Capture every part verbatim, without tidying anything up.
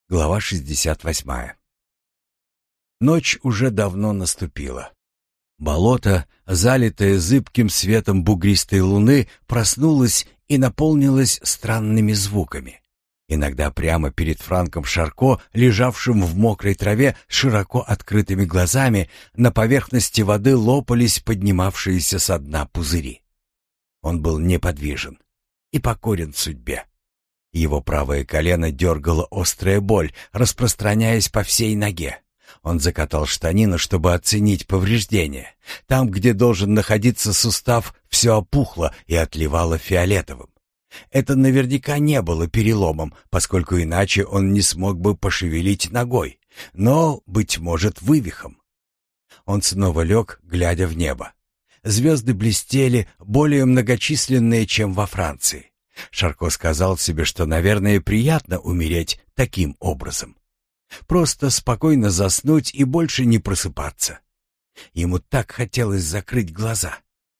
Глава шестьдесят восьмая. Ночь уже давно наступила. Болото, залитое зыбким светом бугристой луны, проснулось и наполнилось странными звуками. Иногда прямо перед Франком Шарко, лежавшим в мокрой траве с широко открытыми глазами, на поверхности воды лопались поднимавшиеся со дна пузыри. Он был неподвижен и покорен судьбе. Его правое колено дергала острая боль, распространяясь по всей ноге. Он закатал штанину, чтобы оценить повреждения. Там, где должен находиться сустав, все опухло и отливало фиолетовым. Это наверняка не было переломом, поскольку иначе он не смог бы пошевелить ногой, но, быть может, вывихом. Он снова лег, глядя в небо. Звезды блестели, более многочисленные, чем во Франции. Шарко сказал себе, что, наверное, приятно умереть таким образом. Просто спокойно заснуть и больше не просыпаться. Ему так хотелось закрыть глаза.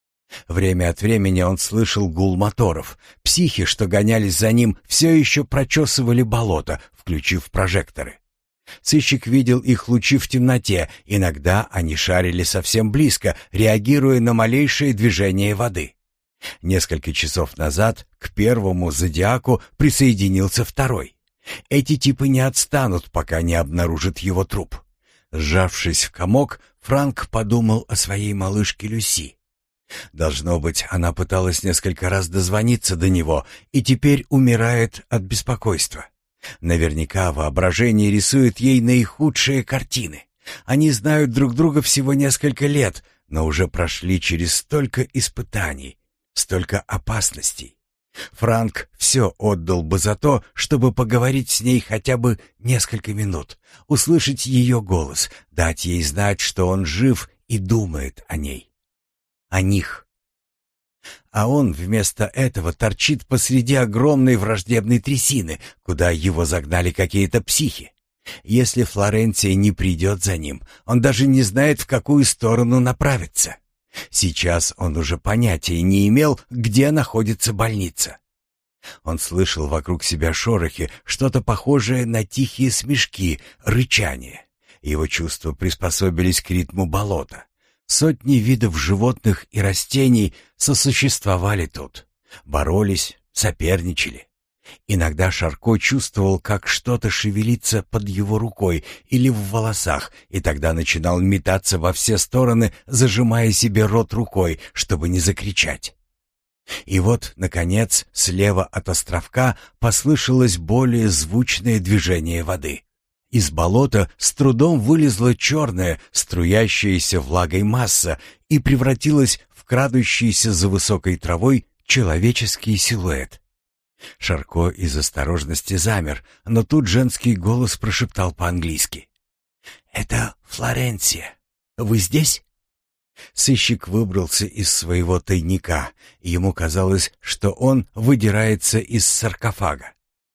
Время от времени он слышал гул моторов. Психи, что гонялись за ним, все еще прочесывали болото, включив прожекторы. Сыщик видел их лучи в темноте. Иногда они шарили совсем близко, реагируя на малейшее движение воды. Несколько часов назад к первому зодиаку присоединился второй. Эти типы не отстанут, пока не обнаружат его труп. Сжавшись в комок, Франк подумал о своей малышке Люси. Должно быть, она пыталась несколько раз дозвониться до него и теперь умирает от беспокойства. Наверняка воображение рисует ей наихудшие картины. Они знают друг друга всего несколько лет, но уже прошли через столько испытаний, столько опасностей. Франк все отдал бы за то, чтобы поговорить с ней хотя бы несколько минут, услышать ее голос, дать ей знать, что он жив и думает о ней, о них. А он вместо этого торчит посреди огромной враждебной трясины, куда его загнали какие-то психи. Если Флоренция не придет за ним, он даже не знает, в какую сторону направиться. Сейчас он уже понятия не имел, где находится больница. Он слышал вокруг себя шорохи, что-то похожее на тихие смешки, рычание. Его чувства приспособились к ритму болота. Сотни видов животных и растений сосуществовали тут, боролись, соперничали. Иногда Шарко чувствовал, как что-то шевелится под его рукой или в волосах, и тогда начинал метаться во все стороны, зажимая себе рот рукой, чтобы не закричать. И вот, наконец, слева от островка послышалось более звучное движение воды. Из болота с трудом вылезла черная, струящаяся влагой масса и превратилась в крадущийся за высокой травой человеческий силуэт. Шарко из осторожности замер, но тут женский голос прошептал по-английски: «Это Флоренция. Вы здесь?» Сыщик выбрался из своего тайника, и ему казалось, что он выдирается из саркофага.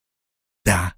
«Да».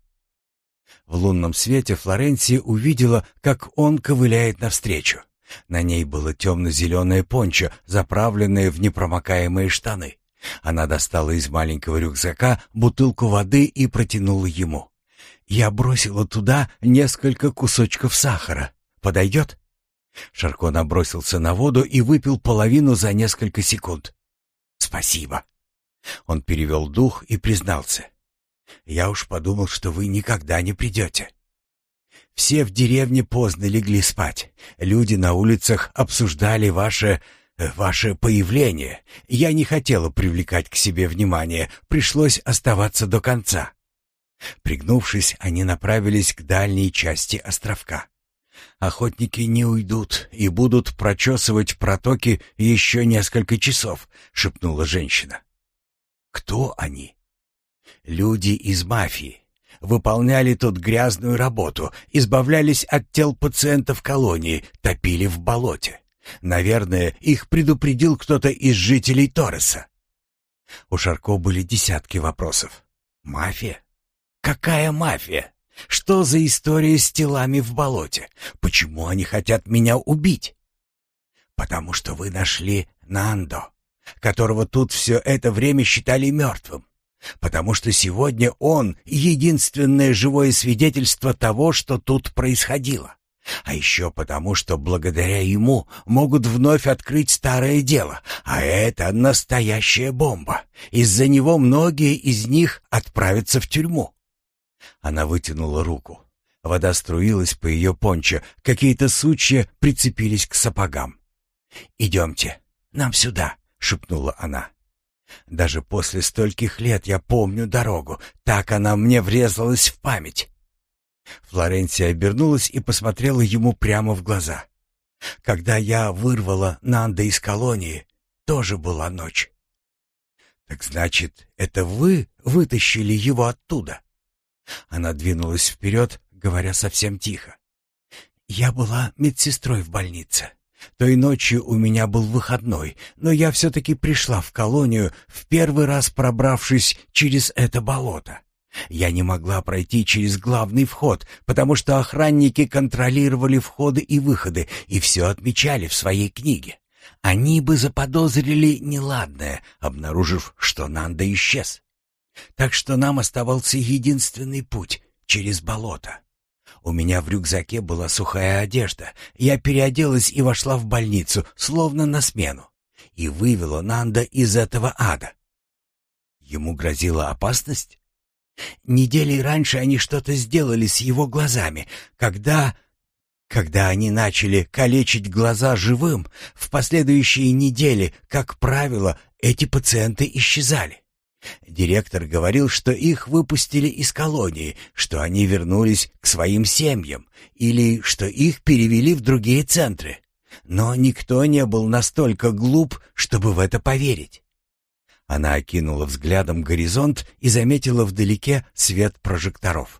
В лунном свете Флоренция увидела, как он ковыляет навстречу. На ней было темно-зеленое пончо, заправленное в непромокаемые штаны. Она достала из маленького рюкзака бутылку воды и протянула ему. «Я бросила туда несколько кусочков сахара. Подойдет?» Шарко набросился на воду и выпил половину за несколько секунд. «Спасибо». Он перевел дух и признался: «Я уж подумал, что вы никогда не придете». Все в деревне поздно легли спать. Люди на улицах обсуждали ваше... ваше появление. Я не хотела привлекать к себе внимание, пришлось оставаться до конца». Пригнувшись, они направились к дальней части островка. «Охотники не уйдут и будут прочесывать протоки еще несколько часов», — шепнула женщина. «Кто они?» «Люди из мафии. Выполняли тут грязную работу, избавлялись от тел пациентов колонии, топили в болоте. Наверное, их предупредил кто-то из жителей Торреса». У Шарко были десятки вопросов. «Мафия? Какая мафия? Что за история с телами в болоте? Почему они хотят меня убить?» «Потому что вы нашли Нандо, которого тут все это время считали мертвым. Потому что сегодня он — единственное живое свидетельство того, что тут происходило. А еще потому, что благодаря ему могут вновь открыть старое дело, а это настоящая бомба. Из-за него многие из них отправятся в тюрьму. Она вытянула руку. Вода струилась по ее пончо, какие-то сучья прицепились к сапогам. «Идемте, нам сюда», — шепнула она. «Даже после стольких лет я помню дорогу, так она мне врезалась в память». Флоренция обернулась и посмотрела ему прямо в глаза. «Когда я вырвала Нанда из колонии, тоже была ночь». «Так значит, это вы вытащили его оттуда?» Она двинулась вперед, говоря совсем тихо. «Я была медсестрой в больнице. Той ночью у меня был выходной, но я все-таки пришла в колонию, в первый раз пробравшись через это болото. Я не могла пройти через главный вход, потому что охранники контролировали входы и выходы и все отмечали в своей книге. Они бы заподозрили неладное, обнаружив, что Нанда исчез. Так что нам оставался единственный путь — через болото. У меня в рюкзаке была сухая одежда. Я переоделась и вошла в больницу, словно на смену, и вывела Нанда из этого ада. Ему грозила опасность? Недели раньше они что-то сделали с его глазами. Когда... Когда они начали калечить глаза живым, в последующие недели, как правило, эти пациенты исчезали. Директор говорил, что их выпустили из колонии, что они вернулись к своим семьям или что их перевели в другие центры. Но никто не был настолько глуп, чтобы в это поверить. Она окинула взглядом горизонт и заметила вдалеке свет прожекторов.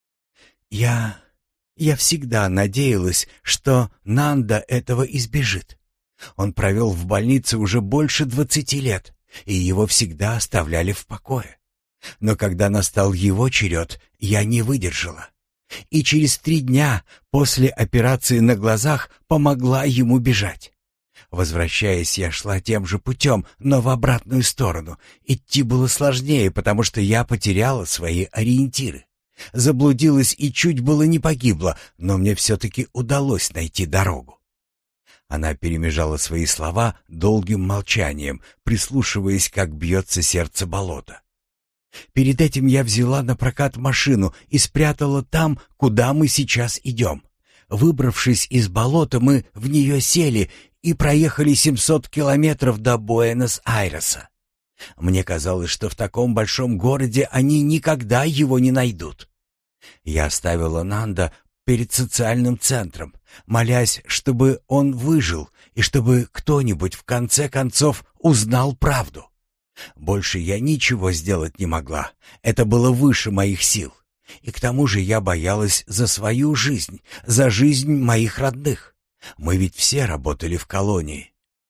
«Я... я всегда надеялась, что Нанда этого избежит. Он провел в больнице уже больше двадцати лет, и его всегда оставляли в покое. Но когда настал его черед, я не выдержала. И через три дня после операции на глазах помогла ему бежать. Возвращаясь, я шла тем же путем, но в обратную сторону. Идти было сложнее, потому что я потеряла свои ориентиры. Заблудилась и чуть было не погибла, но мне все-таки удалось найти дорогу». Она перемежала свои слова долгим молчанием, прислушиваясь, как бьется сердце болота. «Перед этим я взяла на прокат машину и спрятала там, куда мы сейчас идем. Выбравшись из болота, мы в нее сели и проехали семьсот километров до Буэнос-Айреса. Мне казалось, что в таком большом городе они никогда его не найдут. Я оставила Нанда перед социальным центром, молясь, чтобы он выжил и чтобы кто-нибудь в конце концов узнал правду. Больше я ничего сделать не могла. Это было выше моих сил. И к тому же я боялась за свою жизнь, за жизнь моих родных. Мы ведь все работали в колонии.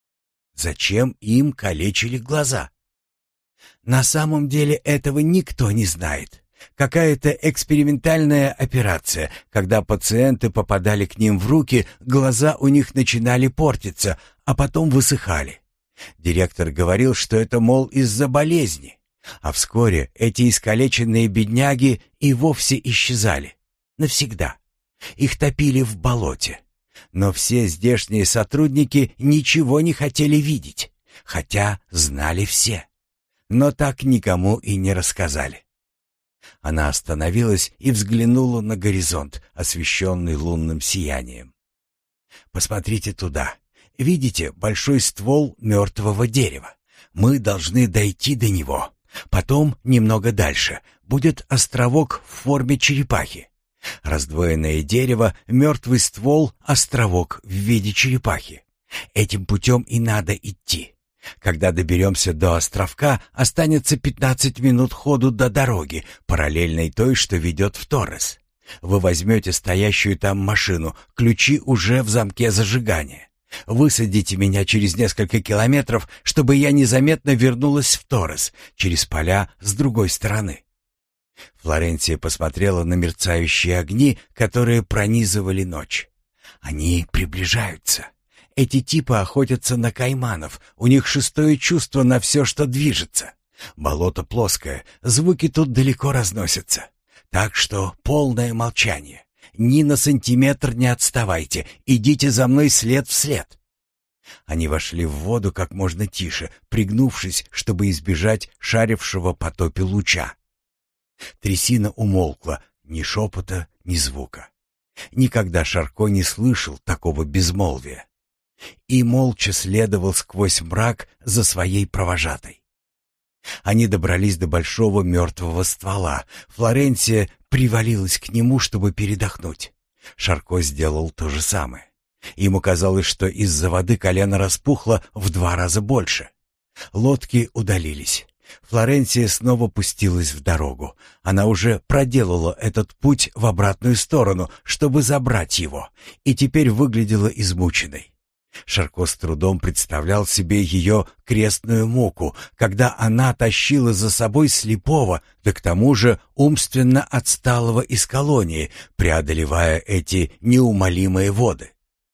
Зачем им калечили глаза? На самом деле этого никто не знает. Какая-то экспериментальная операция. Когда пациенты попадали к ним в руки, глаза у них начинали портиться, а потом высыхали. Директор говорил, что это, мол, из-за болезни. А вскоре эти искалеченные бедняги и вовсе исчезали. Навсегда. Их топили в болоте. Но все здешние сотрудники ничего не хотели видеть, хотя знали все. Но так никому и не рассказали. Она остановилась и взглянула на горизонт, освещенный лунным сиянием. «Посмотрите туда. Видите большой ствол мертвого дерева? Мы должны дойти до него. Потом, немного дальше, будет островок в форме черепахи. Раздвоенное дерево, мертвый ствол, островок в виде черепахи. Этим путем и надо идти. Когда доберемся до островка, останется пятнадцать минут ходу до дороги, параллельной той, что ведет в Торрес. Вы возьмете стоящую там машину, ключи уже в замке зажигания. Высадите меня через несколько километров, чтобы я незаметно вернулась в Торрес, через поля с другой стороны». Флоренция посмотрела на мерцающие огни, которые пронизывали ночь. «Они приближаются. Эти типы охотятся на кайманов, у них шестое чувство на все, что движется. Болото плоское, звуки тут далеко разносятся. Так что полное молчание. Ни на сантиметр не отставайте, идите за мной след в след». Они вошли в воду как можно тише, пригнувшись, чтобы избежать шарившего по топе луча. Трясина умолкла, ни шепота, ни звука. Никогда Шарко не слышал такого безмолвия. И молча следовал сквозь мрак за своей провожатой. Они добрались до большого мертвого ствола. Флоренция привалилась к нему, чтобы передохнуть. Шарко сделал то же самое. Ему казалось, что из-за воды колено распухло в два раза больше. Лодки удалились. Флоренция снова пустилась в дорогу. Она уже проделала этот путь в обратную сторону, чтобы забрать его, и теперь выглядела измученной. Шарко с трудом представлял себе ее крестную муку, когда она тащила за собой слепого, да к тому же умственно отсталого из колонии, преодолевая эти неумолимые воды.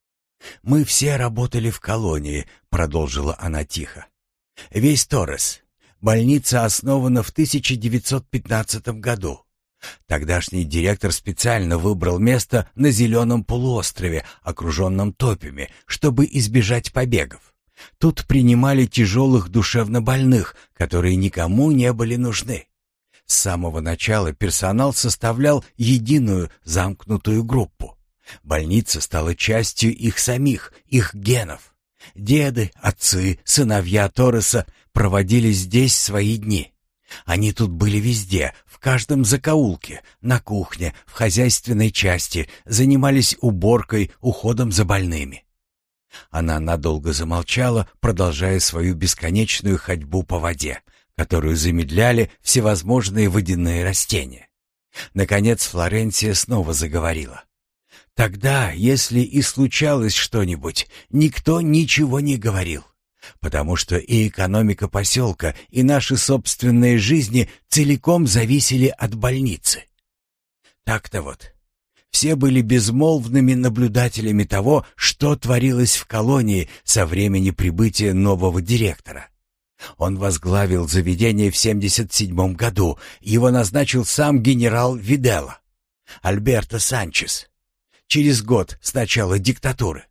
«Мы все работали в колонии», — продолжила она тихо. «Весь Торрес. Больница основана в тысяча девятьсот пятнадцатом году. Тогдашний директор специально выбрал место на зеленом полуострове, окруженном топями, чтобы избежать побегов. Тут принимали тяжелых душевнобольных, которые никому не были нужны. С самого начала персонал составлял единую замкнутую группу. Больница стала частью их самих, их генов. Деды, отцы, сыновья Торреса проводили здесь свои дни. Они тут были везде, в каждом закоулке, на кухне, в хозяйственной части, занимались уборкой, уходом за больными. Она надолго замолчала, продолжая свою бесконечную ходьбу по воде, которую замедляли всевозможные водяные растения. Наконец Флоренция снова заговорила. «Тогда, если и случалось что-нибудь, никто ничего не говорил. Потому что и экономика поселка, и наши собственные жизни целиком зависели от больницы. Так-то вот. Все были безмолвными наблюдателями того, что творилось в колонии со времени прибытия нового директора. Он возглавил заведение в семьдесят седьмом году. Его назначил сам генерал Виделла, Альберто Санчес. Через год с начала диктатуры.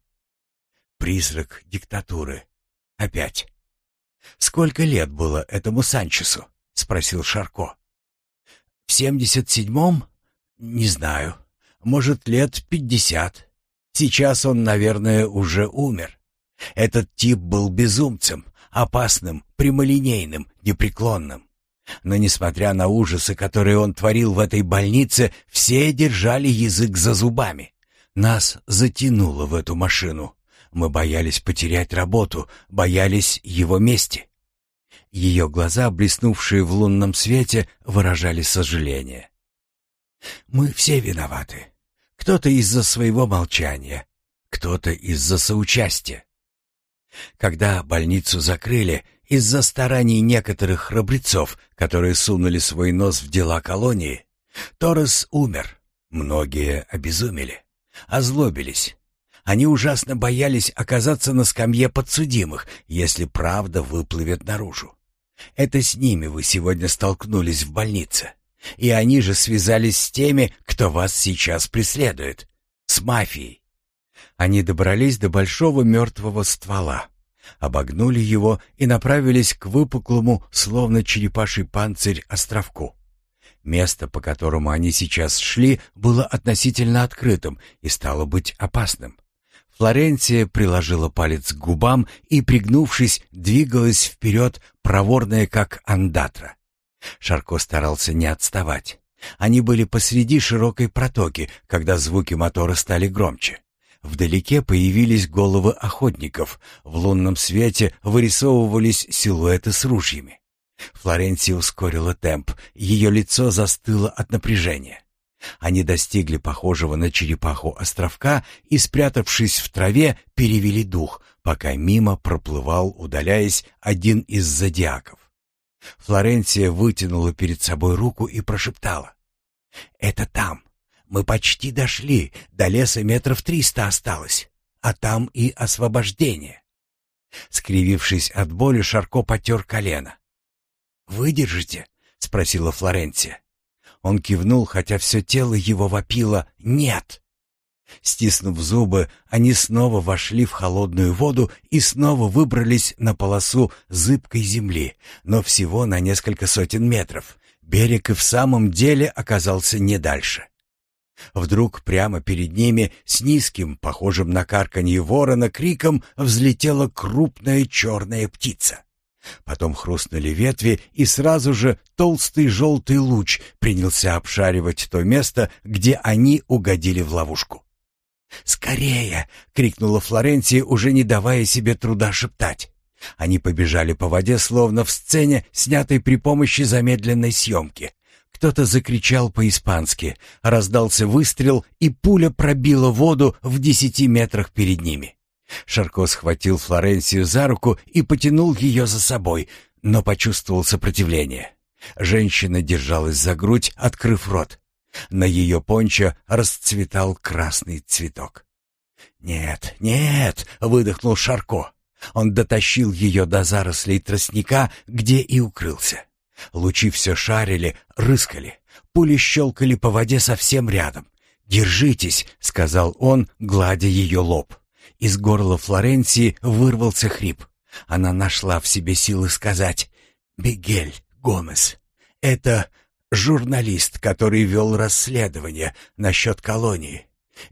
Призрак диктатуры. Опять. «Сколько лет было этому Санчесу?» — спросил Шарко. «В семьдесят седьмом? Не знаю. Может, лет пятьдесят. Сейчас он, наверное, уже умер. Этот тип был безумцем, опасным, прямолинейным, непреклонным. Но, несмотря на ужасы, которые он творил в этой больнице, все держали язык за зубами. Нас затянуло в эту машину. Мы боялись потерять работу, боялись его мести». Ее глаза, блеснувшие в лунном свете, выражали сожаление. «Мы все виноваты. Кто-то из-за своего молчания, кто-то из-за соучастия. Когда больницу закрыли, из-за стараний некоторых храбрецов, которые сунули свой нос в дела колонии, Торрес умер. Многие обезумели, озлобились. Они ужасно боялись оказаться на скамье подсудимых, если правда выплывет наружу. Это с ними вы сегодня столкнулись в больнице. И они же связались с теми, кто вас сейчас преследует. С мафией. Они добрались до большого мертвого ствола, обогнули его и направились к выпуклому, словно черепаший панцирь, островку. Место, по которому они сейчас шли, было относительно открытым и стало быть опасным. Флоренция приложила палец к губам и, пригнувшись, двигалась вперед, проворная, как андатра. Шарко старался не отставать. Они были посреди широкой протоки, когда звуки мотора стали громче. Вдалеке появились головы охотников. В лунном свете вырисовывались силуэты с ружьями. Флоренция ускорила темп, ее лицо застыло от напряжения. Они достигли похожего на черепаху островка и, спрятавшись в траве, перевели дух, пока мимо проплывал, удаляясь, один из зодиаков. Флоренция вытянула перед собой руку и прошептала: «Это там. Мы почти дошли, до леса метров триста осталось, а там и освобождение». Скривившись от боли, Шарко потер колено. выдержите?» — спросила Флоренция. Он кивнул, хотя все тело его вопило «нет». Стиснув зубы, они снова вошли в холодную воду и снова выбрались на полосу зыбкой земли, но всего на несколько сотен метров. Берег и в самом деле оказался не дальше. Вдруг прямо перед ними с низким, похожим на карканье ворона, криком взлетела крупная черная птица. Потом хрустнули ветви, и сразу же толстый желтый луч принялся обшаривать то место, где они угодили в ловушку. «Скорее!» — крикнула Флоренция, уже не давая себе труда шептать. Они побежали по воде, словно в сцене, снятой при помощи замедленной съемки. Кто-то закричал по-испански, раздался выстрел, и пуля пробила воду в десяти метрах перед ними. Шарко схватил Флоренцию за руку и потянул ее за собой, но почувствовал сопротивление. Женщина держалась за грудь, открыв рот. На ее пончо расцветал красный цветок. «Нет, нет!» — выдохнул Шарко. Он дотащил ее до зарослей тростника, где и укрылся. Лучи все шарили, рыскали. Пули щелкали по воде совсем рядом. «Держитесь!» — сказал он, гладя ее лоб. Из горла Флоренции вырвался хрип. Она нашла в себе силы сказать: «Мигель Гомес. Это журналист, который вел расследование насчет колонии.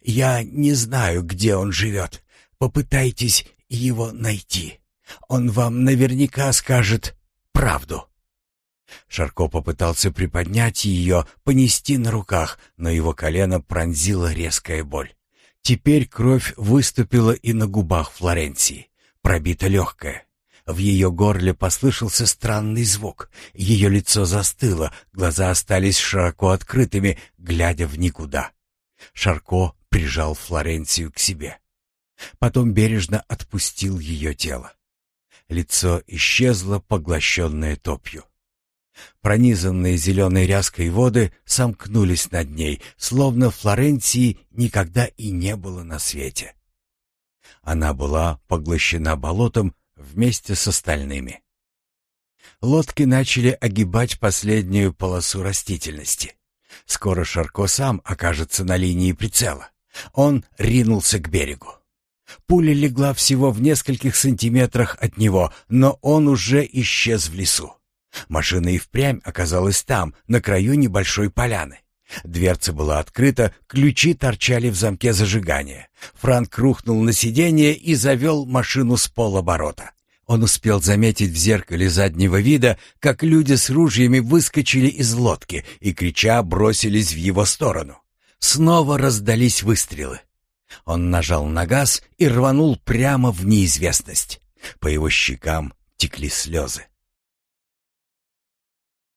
Я не знаю, где он живет. Попытайтесь его найти. Он вам наверняка скажет правду». Шарко попытался приподнять ее, понести на руках, но его колено пронзила резкая боль. Теперь кровь выступила и на губах Флоренции, пробита легкая. В ее горле послышался странный звук. Ее лицо застыло, глаза остались широко открытыми, глядя в никуда. Шарко прижал Флоренцию к себе. Потом бережно отпустил ее тело. Лицо исчезло, поглощенное топью. Пронизанные зеленой ряской воды сомкнулись над ней, словно Флоренции никогда и не было на свете. Она была поглощена болотом вместе с остальными. Лодки начали огибать последнюю полосу растительности. Скоро Шарко сам окажется на линии прицела. Он ринулся к берегу. Пуля легла всего в нескольких сантиметрах от него, но он уже исчез в лесу. Машина и впрямь оказалась там, на краю небольшой поляны. Дверца была открыта, ключи торчали в замке зажигания. Франк рухнул на сиденье и завел машину с полоборота. Он успел заметить в зеркале заднего вида, как люди с ружьями выскочили из лодки и, крича, бросились в его сторону. Снова раздались выстрелы. Он нажал на газ и рванул прямо в неизвестность. По его щекам текли слезы.